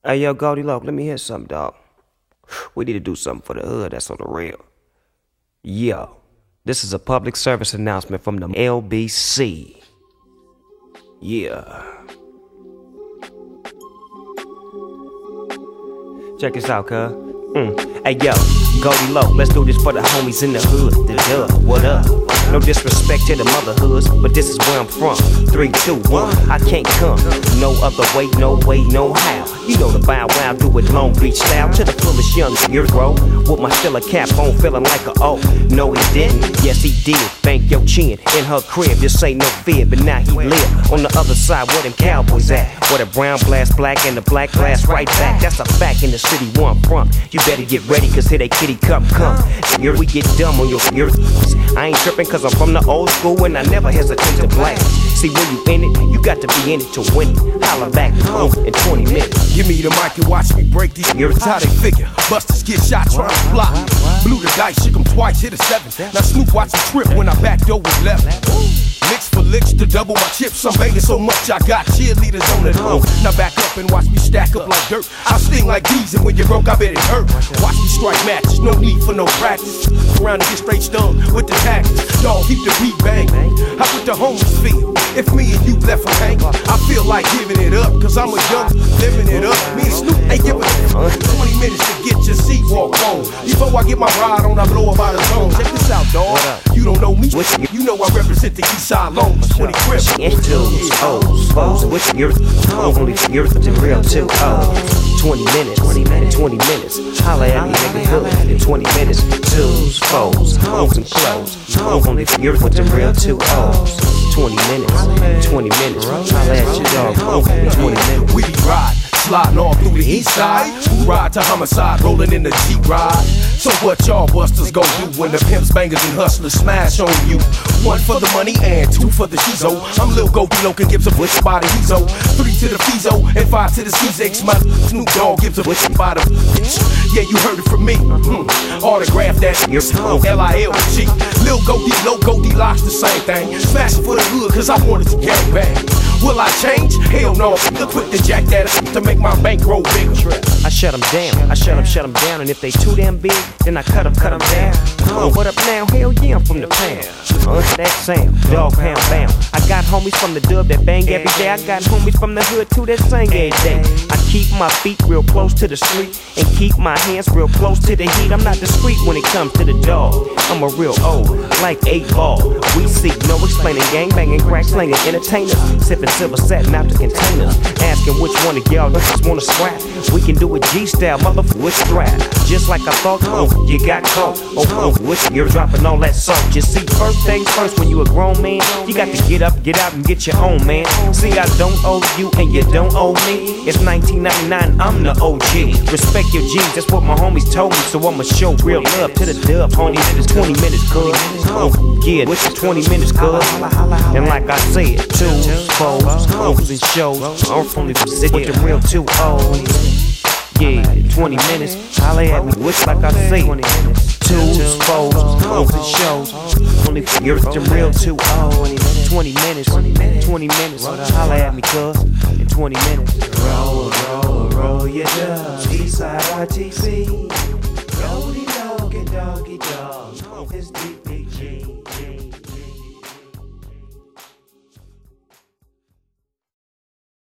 Hey, yo, Goldie Loc, let me hear something, dog. We need to do something for the hood that's on the real. Yo, this is a public service announcement from the LBC. Yeah. Check this out, cuz. Hey, yo, Goldie Loc, let's do this for the homies in the hood. The dub, what up? No disrespect to the motherhoods, but this is where I'm from. 3, 2, 1, I can't come no other way, no how. You know the Bow Wow, do it Long Beach style to the fullest young years, bro. With my Stella cap on, feeling like a O. No, he didn't. Yes, he did. Bank your chin in her crib, just say no fear. But now he live on the other side where them cowboys at. Where the brown blast black and the black blast right back. That's a fact in the city where I'm from. You better get ready, cause here they kitty come. Here we get dumb on your ears. I ain't tripping cause I'm from the old school and I never hesitate to blast. See, when you in it, you got to be in it to win it. Holla back in 20 minutes. Give me the mic and watch me break these ears. How they figure. Busters get shot trying to block. Blew the dice, shook 'em twice, hit a 7. Now Snoop watch a trip when I backed over left. Licks for licks to double my chips. I'm banging so much I got cheerleaders on the low. Now back up and watch me stack up like dirt. I sting like these and when you broke I bet it hurt. Watch me strike matches, no need for no practice. Around and get straight stung with the tactics. Dog, keep the beat bang. How would the homies feel if me and you left a hang? I feel like giving it up cause I'm a young living it up. Me and Snoop ain't giving 20 minutes to get your seat walk on. Before I get my ride on, I blow about a zone. Check this out, dog. You don't know me. You know I represent the east side long. 20 crips. Twos, O's, foes, with your only you're the real 2 O's. 20 minutes, 20 minutes. Holla at me, nigga, hood in 20 minutes. Twos, foes, O's and clothes. Only you're with the real 2 O's. 20 minutes, 20 minutes. Holla at your dog, in 20 minutes. We be riding, sliding all through the east side. We ride to homicide, rolling in the Jeep ride. So what y'all busters gon' do when the pimps, bangers, and hustlers smash on you? 1 for the money and 2 for the shizo. I'm Lil Goldie Loc and gives a bush by the Hezo. 3 to the Fizo and 5 to the C6. My Snoop Dogg gives a bush by the yeah, you heard it from me. Autograph that L-I-L-G. Lil Goldie Loc, Goldie Loc's the same thing. Smash it for the hood cause I wanted to gang bang. Will I change? Hell no. Look quick to jack that to make my bankroll bigger. I shut them down, I shut them down. And if they too damn big, then I cut them down. What up now? Hell yeah, I'm from the pound. That Sam, dog pound bound. I got homies from the dub that bang every day. I got homies from the hood too that sing every day. I keep my feet real close to the street and keep my hands real close to the heat. I'm not discreet when it comes to the dog. I'm a real old, like 8 ball. We seek no explaining, gang banging, crack slinging, entertainers, sipping silver satin out the containers, asking which one of y'all just wanna scrap. We can do it G-style, motherfucker, with strap. Just like I thought, you got caught. Which you're dropping all that salt. You see, first things first, when you a grown man, you got to get up, get out, and get your own, man. See, I don't owe you and you don't owe me. It's 1999, I'm the OG. Respect your G's, that's what my homies told me. So I'ma show real love to the dub, homies. It's 20 minutes, cuz. Yeah, with the 20 minutes, cuz. And like I said, 2 foes, O's and shows. I'm only with the real 2 O's. Yeah, 20 minutes. Holla at me, which like I say, 2 foes, O's and shows. Only you're the real 2 O's. 20 minutes, 20 minutes. Holla at me, cuz, in 20 minutes. Roll your dubs, Eastside RTC. Goldie Loc and Doggy Dog, it's DPG.